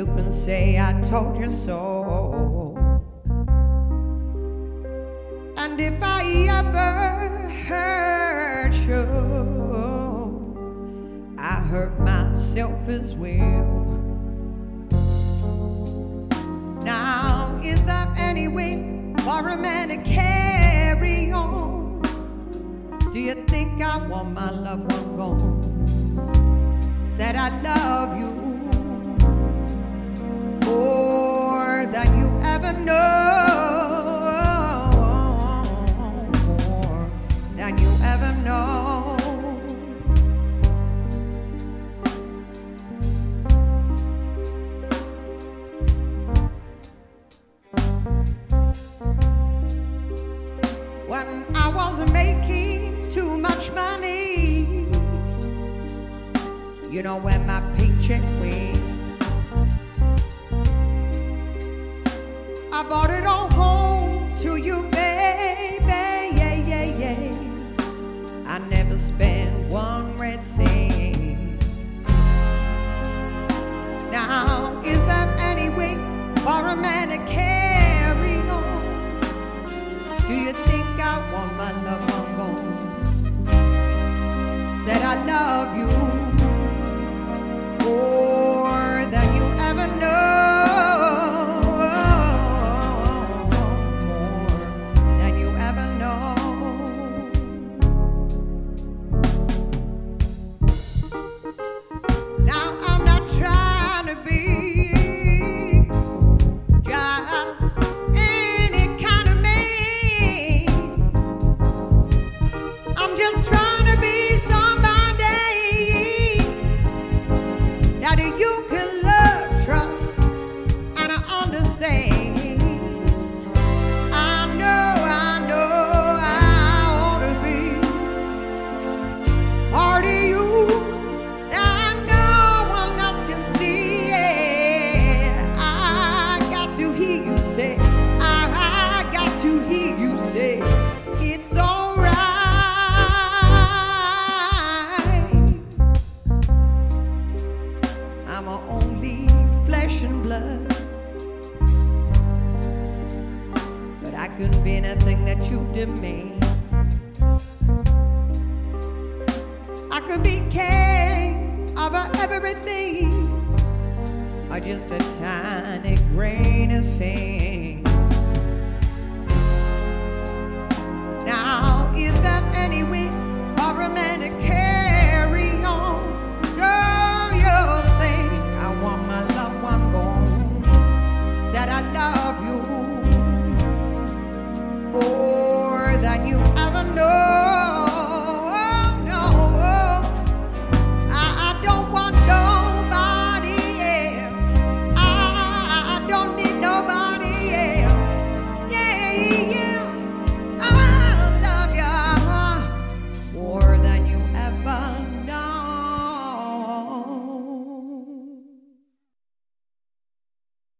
you can say I told you so. And if I ever hurt you, I hurt myself as well. Now, is there any way for a man to carry on? Do you think I want my loved one gone? Said I love you more than you ever know, more than you ever know. When I wasn't making too much money, you know, when my paycheck went, I brought it all home to you, baby, yeah, yeah, yeah. I never spent one red cent. Now, is there any way for a man to carry on? Do you think I want my love one gone? Said I love you more than you ever know, more than you ever know. Now I'm not trying to be just any kind of man. I'm just trying to be somebody that you can love, trust, and understand. I know I ought to be part of you that no one else can see. Yeah, I got to hear you say, I got to hear you say, it's alright. I'm only flesh and blood, but I couldn't be anything that you demand. I could be king of everything, or just a tiny grain of sand. Now